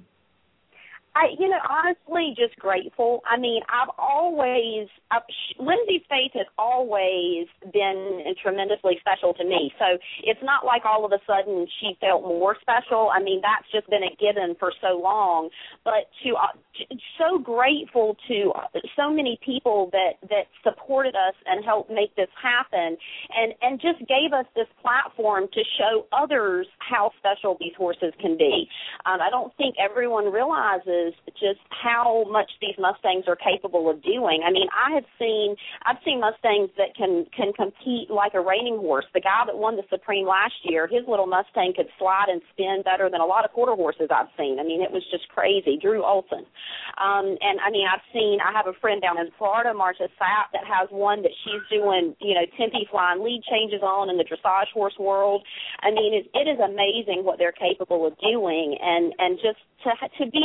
I, you know, honestly, just grateful. I mean, I've always, I've, Lindsay's Faith has always been tremendously special to me. So it's not like all of a sudden she felt more special. I mean, that's just been a given for so long. But to, uh, so grateful to so many people that, that supported us and helped make this happen, and, and just gave us this platform to show others how special these horses can be. Um, I don't think everyone realizes just how much these Mustangs are capable of doing. I mean, I have seen I've seen Mustangs that can can compete like a reining horse. The guy that won the Supreme last year, his little Mustang could slide and spin better than a lot of quarter horses I've seen. I mean, it was just crazy. Drew Olson. Um, and I mean, I've seen, I have a friend down in Florida, Marcia Sapp, that has one that she's doing, you know, Tempe flying lead changes on in the dressage horse world. I mean, it, it is amazing what they're capable of doing, and, and just to to be able to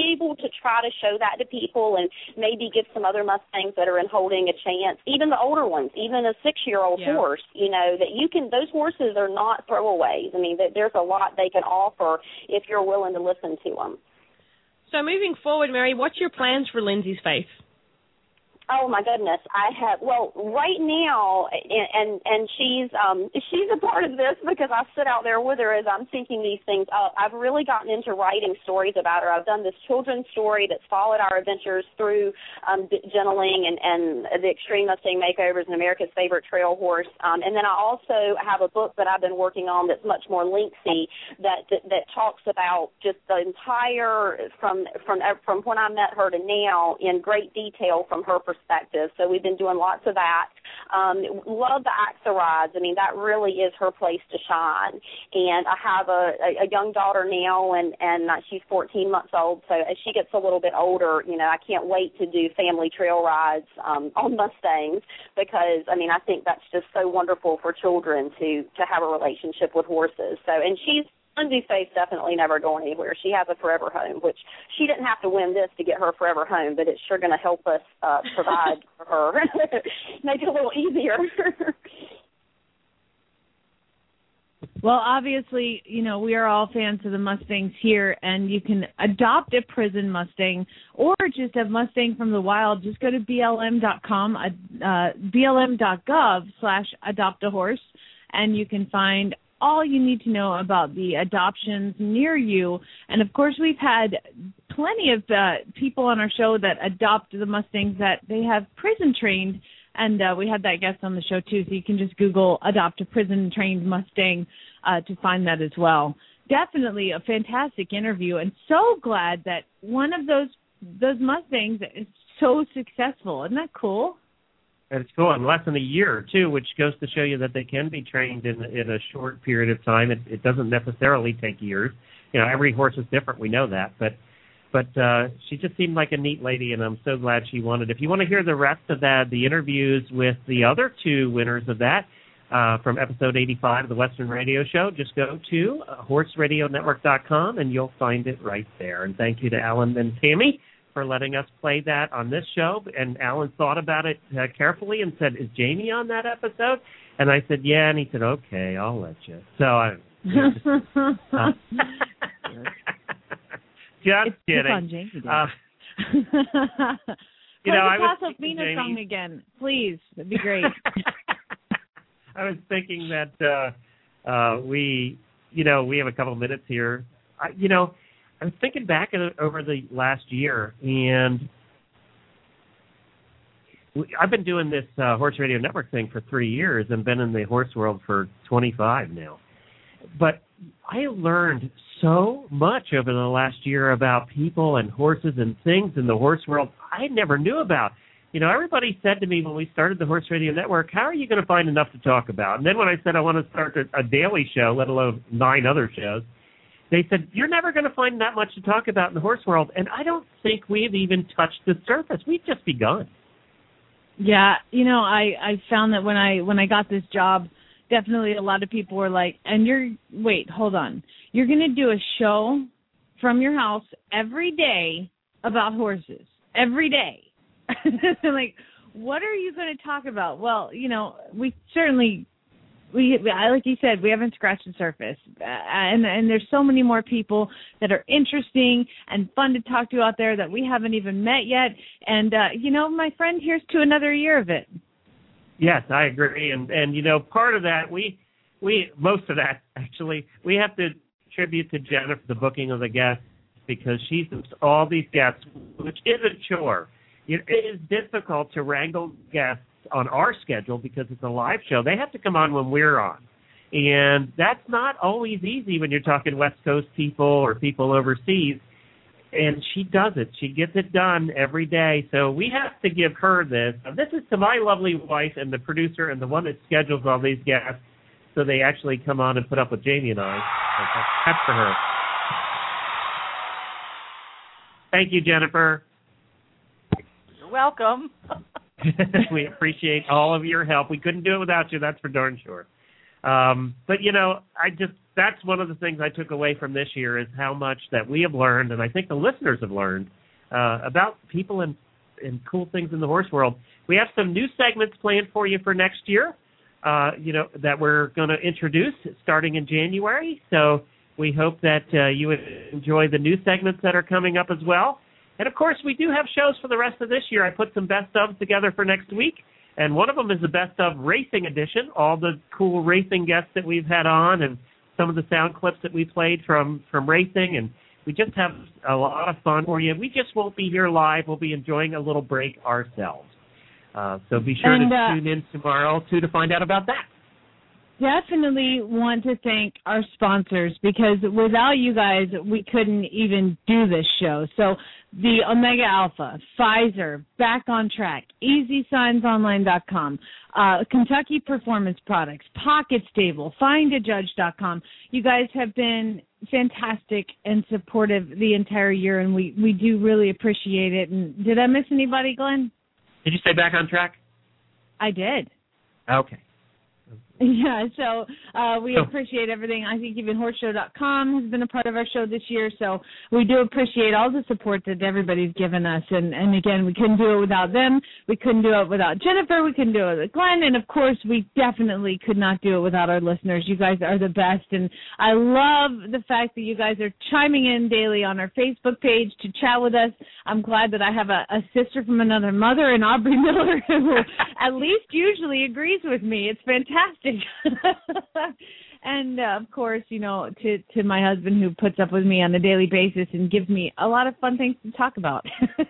try to show that to people and maybe give some other Mustangs that are in holding a chance, even the older ones, even a six-year-old yeah. horse, you know, that you can, those horses are not throwaways. I mean, there's a lot they can offer if you're willing to listen to them. So moving forward, Mary, what's your plans for Lindsay's Faith? Oh my goodness, I have. Well, right now, and and, and she's um, she's a part of this because I sit out there with her as I'm thinking these things up. I've really gotten into writing stories about her. I've done this children's story that's followed our adventures through um, Gentling and, and the Extreme Mustang Makeovers and America's Favorite Trail Horse. Um, and then I also have a book that I've been working on that's much more lengthy that that, that talks about just the entire from from from when I met her to now in great detail from her perspective. Perspective. So we've been doing lots of that. Um, love the Axelrods. I mean, that really is her place to shine. And I have a, a, a young daughter now, and, and she's fourteen months old. So as she gets a little bit older, you know, I can't wait to do family trail rides um, on Mustangs because, I mean, I think that's just so wonderful for children to, to have a relationship with horses. So, and she's Lindsay's Faith definitely never going anywhere. She has a forever home, which she didn't have to win this to get her forever home, but it's sure going to help us uh, provide for her, make it a little easier. Well, obviously, you know, we are all fans of the Mustangs here, and you can adopt a prison Mustang or just a Mustang from the wild. Just go to B L M dot com, uh, B L M dot gov slash adopt a horse, and you can find all you need to know about the adoptions near you. And, of course, we've had plenty of uh, people on our show that adopt the Mustangs that they have prison-trained, and uh, we had that guest on the show, too, so you can just Google adopt a prison-trained Mustang uh, to find that as well. Definitely a fantastic interview, and so glad that one of those those Mustangs is so successful. Isn't that cool? And it's cool in less than a year, too, which goes to show you that they can be trained in, in a short period of time. It, it doesn't necessarily take years. You know, every horse is different. We know that. But but uh, she just seemed like a neat lady, and I'm so glad she won it. If you want to hear the rest of that, the interviews with the other two winners of that uh, from episode eighty-five of the Western Radio Show, just go to uh, horse radio network dot com, and you'll find it right there. And thank you to Alan and Tammy for letting us play that on this show. And Alan thought about it uh, carefully and said, is Jamie on that episode? And I said, yeah. And he said, okay, I'll let you. So I you know, just, uh, just it's kidding. On Jamie uh, you Play know, the I was Paso thinking, Fino Jamie, song again, please. That'd be great. I was thinking that uh, uh, we, you know, we have a couple minutes here. I, you know, I was thinking back at it over the last year, and we, I've been doing this uh, Horse Radio Network thing for three years and been in the horse world for twenty-five now. But I learned so much over the last year about people and horses and things in the horse world I never knew about. You know, everybody said to me when we started the Horse Radio Network, how are you going to find enough to talk about? And then when I said I want to start a, a daily show, let alone nine other shows, they said, you're never going to find that much to talk about in the horse world. And I don't think we've even touched the surface. We've just begun. Yeah, you know, I, I found that when I when I got this job, definitely a lot of people were like, and you're, wait, hold on. You're going to do a show from your house every day about horses. Every day. Like, what are you going to talk about? Well, you know, we certainly... We, like you said, we haven't scratched the surface, uh, and and there's so many more people that are interesting and fun to talk to out there that we haven't even met yet. And uh, you know, my friend, here's to another year of it. Yes, I agree, and and you know, part of that we we most of that actually we have to attribute to Jennifer the booking of the guests because she's all these guests, which is a chore. It is difficult to wrangle guests on our schedule because it's a live show. They have to come on when we're on. And that's not always easy when you're talking West Coast people or people overseas. And she does it. She gets it done every day. So we have to give her this. This is to my lovely wife and the producer and the one that schedules all these guests so they actually come on and put up with Jamie and I. That's for her. Thank you, Jennifer. You're welcome. We appreciate all of your help. We couldn't do it without you, that's for darn sure. Um, but, you know, I just that's one of the things I took away from this year is how much that we have learned, and I think the listeners have learned, uh, about people and, and cool things in the horse world. We have some new segments planned for you for next year, uh, you know, that we're going to introduce starting in January. So we hope that uh, you would enjoy the new segments that are coming up as well. And, of course, we do have shows for the rest of this year. I put some best ofs together for next week, and one of them is the best of racing edition, all the cool racing guests that we've had on and some of the sound clips that we played from, from racing. And we just have a lot of fun for you. We just won't be here live. We'll be enjoying a little break ourselves. Uh, so be sure and, to uh, tune in tomorrow, too, to find out about that. Definitely want to thank our sponsors, because without you guys, we couldn't even do this show. So the Omega Alpha, Pfizer, Back on Track, easy signs online dot com, uh, Kentucky Performance Products, Pocket Stable, find a judge dot com. You guys have been fantastic and supportive the entire year, and we, we do really appreciate it. And did I miss anybody, Glenn? Did you say Back on Track? I did. Okay. Yeah, so uh, we appreciate everything. I think even horse show dot com has been a part of our show this year, so we do appreciate all the support that everybody's given us. And, and again, we couldn't do it without them. We couldn't do it without Jennifer. We couldn't do it with Glenn. And, of course, we definitely could not do it without our listeners. You guys are the best. And I love the fact that you guys are chiming in daily on our Facebook page to chat with us. I'm glad that I have a, a sister from another mother, and Aubrey Miller, who at least usually agrees with me. It's fantastic. And, uh, of course, you know, to, to my husband, who puts up with me on a daily basis and gives me a lot of fun things to talk about.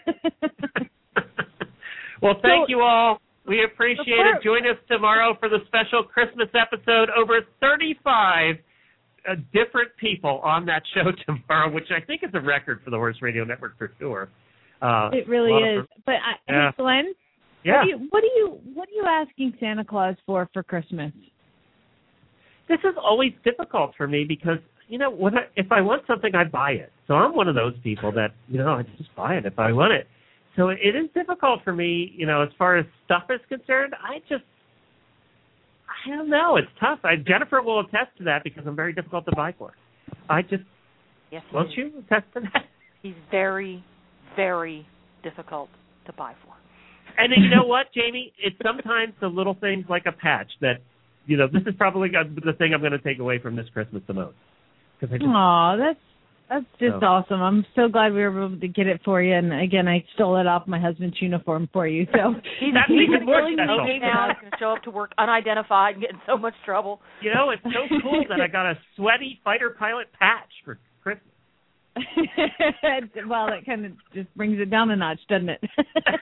Well, thank so, you all. We appreciate before, it. Join us tomorrow for the special Christmas episode. Over thirty-five uh, different people on that show tomorrow, which I think is a record for the Horse Radio Network for sure. Uh, it really is. Of, but, I, yeah. hey, Glenn, yeah. what, do you, what, do you, what are you asking Santa Claus for for Christmas? This is always difficult for me because, you know, when I, if I want something, I buy it. So I'm one of those people that, you know, I just buy it if I want it. So it is difficult for me, you know, as far as stuff is concerned. I just, I don't know. It's tough. I, Jennifer will attest to that because I'm very difficult to buy for. I just, yes, won't you attest to that? He's very, very difficult to buy for. And then, you know what, Jamie? It's sometimes the little things like a patch that, you know, this is probably the thing I'm going to take away from this Christmas the most. I just, Aw, that's that's just so. awesome. I'm so glad we were able to get it for you. And again, I stole it off my husband's uniform for you. So he's, that's he's even more willing special. to now. He's going to show up to work unidentified and get in so much trouble. You know, it's so cool that I got a sweaty fighter pilot patch for Christmas. Well, it kind of just brings it down a notch, doesn't it?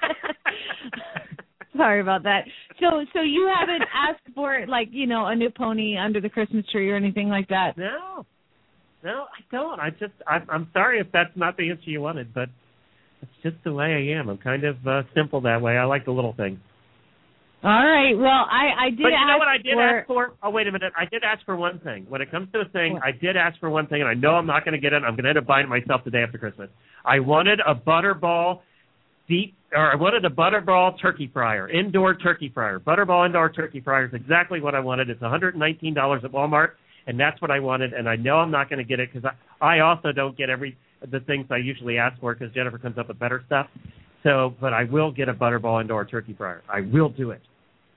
Sorry about that. So, so you haven't asked for, like, you know, a new pony under the Christmas tree or anything like that? No, no, I don't. I just, I'm, I'm sorry if that's not the answer you wanted, but it's just the way I am. I'm kind of uh, simple that way. I like the little things. All right. Well, I, I did. But you ask know what I did for... ask for? Oh, wait a minute. I did ask for one thing. When it comes to a thing, I did ask for one thing, and I know I'm not going to get it. I'm going to end up buying it myself the day after Christmas. I wanted a Butterball deep, or I wanted a Butterball turkey fryer, indoor turkey fryer. Butterball indoor turkey fryer is exactly what I wanted. It's one hundred nineteen dollars at Walmart, and that's what I wanted. And I know I'm not going to get it because I, I also don't get every the things I usually ask for because Jennifer comes up with better stuff. So, but I will get a Butterball indoor turkey fryer. I will do it.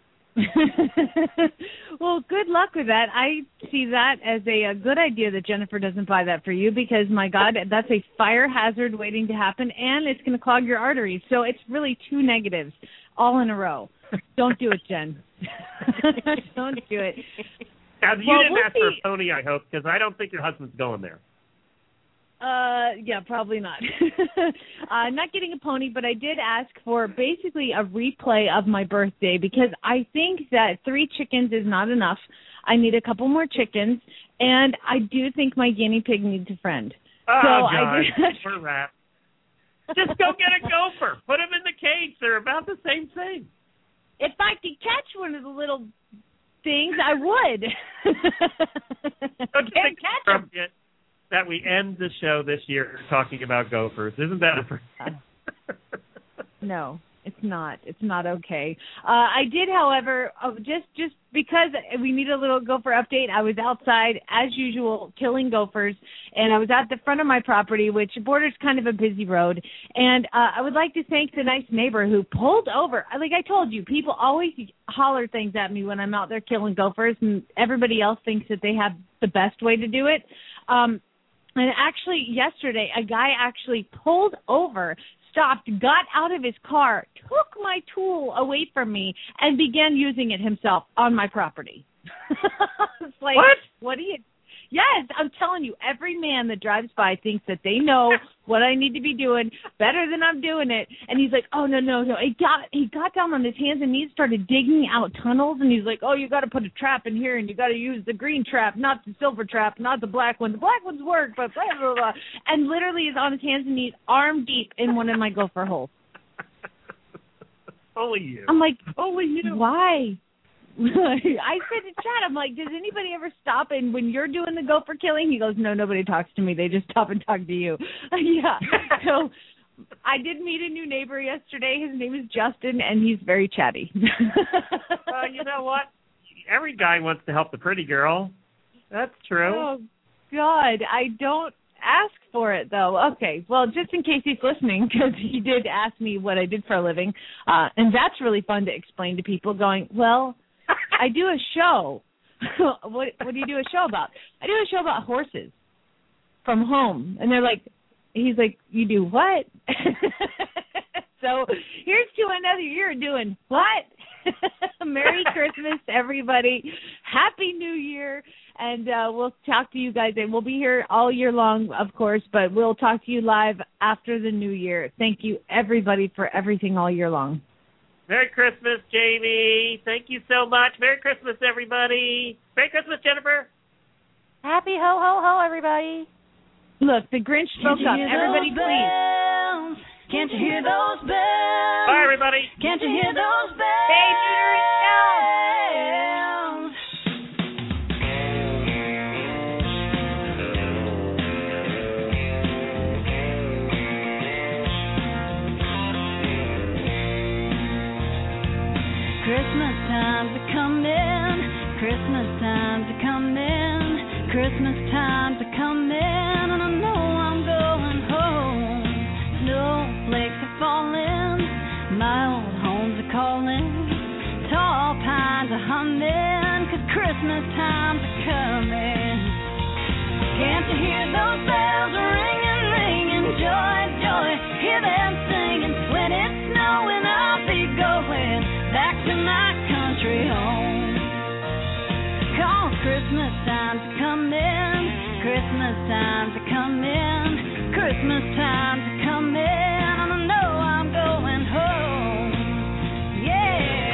Well, good luck with that. I see that as a, a good idea that Jennifer doesn't buy that for you because, my God, that's a fire hazard waiting to happen, and it's going to clog your arteries. So it's really two negatives all in a row. Don't do it, Jen. Don't do it. Now, you well, didn't we'll ask see. for a pony, I hope, because I don't think your husband's going there. Uh, yeah, probably not. uh, not getting a pony, but I did ask for basically a replay of my birthday because I think that three chickens is not enough. I need a couple more chickens, and I do think my guinea pig needs a friend. Oh, so God, I did... we're wrapped. Just go get a gopher. Put them in the cage. They're about the same thing. If I could catch one of the little things, I would. Don't Can't catch them. Yet that we end the show this year talking about gophers. Isn't that a first? No. It's not. It's not okay. Uh, I did, however, uh, just just because we need a little gopher update, I was outside, as usual, killing gophers, and I was at the front of my property, which borders kind of a busy road, and uh, I would like to thank the nice neighbor who pulled over. Like I told you, people always holler things at me when I'm out there killing gophers, and everybody else thinks that they have the best way to do it. Um, and actually, yesterday, a guy actually pulled over, stopped, got out of his car, took my tool away from me, and began using it himself on my property. It's like, what? What do you... Yes, I'm telling you, every man that drives by thinks that they know what I need to be doing better than I'm doing it. And he's like, oh, no, no, no. He got he got down on his hands and knees, started digging out tunnels, and he's like, oh, you got to put a trap in here, and you got to use the green trap, not the silver trap, not the black one. The black ones work, but blah, blah, blah. And literally is on his hands and knees, arm deep in one of my gopher holes. Only you. I'm like, only you. Why? I said to Chad, I'm like, does anybody ever stop and when you're doing the gopher killing? He goes, no, nobody talks to me. They just stop and talk to you. Yeah. So I did meet a new neighbor yesterday. His name is Justin, and he's very chatty. Well, you know what? Every guy wants to help the pretty girl. That's true. Oh, God. I don't ask for it, though. Okay. Well, just in case he's listening, because he did ask me what I did for a living, uh, and that's really fun to explain to people going, well, I do a show. what what do you do a show about? I do a show about horses from home. And they're like, he's like, you do what? So here's to another year doing what? Merry Christmas, everybody. Happy New Year. And uh, we'll talk to you guys. And we'll be here all year long, of course, but we'll talk to you live after the New Year. Thank you, everybody, for everything all year long. Merry Christmas, Jamie. Thank you so much. Merry Christmas, everybody. Merry Christmas, Jennifer. Happy ho, ho, ho, everybody. Look, the Grinch spoke up. Everybody, please. Can't you hear those bells? Bye, everybody. Can't you hear those bells? Hey, Peter and Christmas time's a comin', Christmas time's a comin', Christmas time's a comin', and I know I'm going home. Snowflakes are falling, my old home's a calling, tall pines are humming, 'cause Christmas time's a comin'. Can't you hear those bells ringing, ringing, joy, joy, hear them singing, when it's snowing I'll be going back to my country home. Cause Christmas time's comin', Christmas time's comin', Christmas time's comin', and I know I'm going home. Yeah.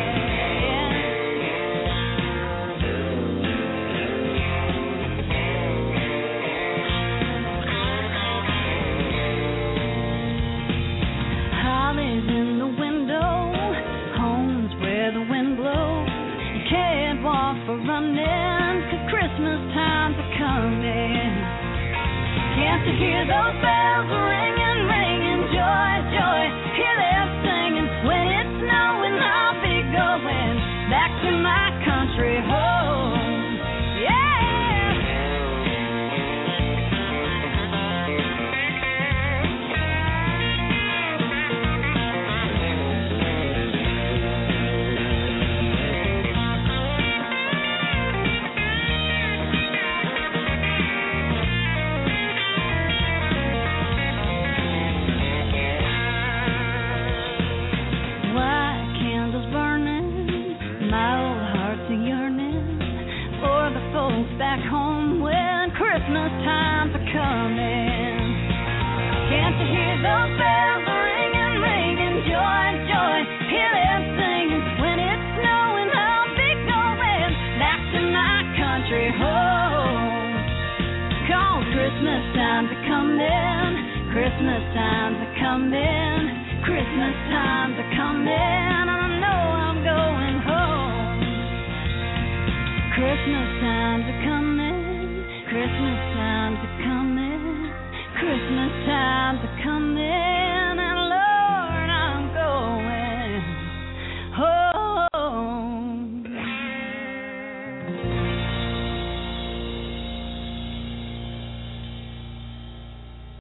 Holly's in the window, home's where the wind blows. You can't walk for running, 'cause Christmas time's a coming. Can't you hear those bells ringing, ringing, joy, joy, hear them singing, when it's snowing I'll be going back to my country home. Yeah. Back home when Christmas time's a coming. Can't you hear those bells ringing, ringing, joy, joy, hear them singing, when it's snowing I'll be going back to my country home. Cause Christmas time's a coming, Christmas time's a coming, Christmas time's a coming, and I know I'm going home. Christmas time's a comin', Christmas time's a comin'.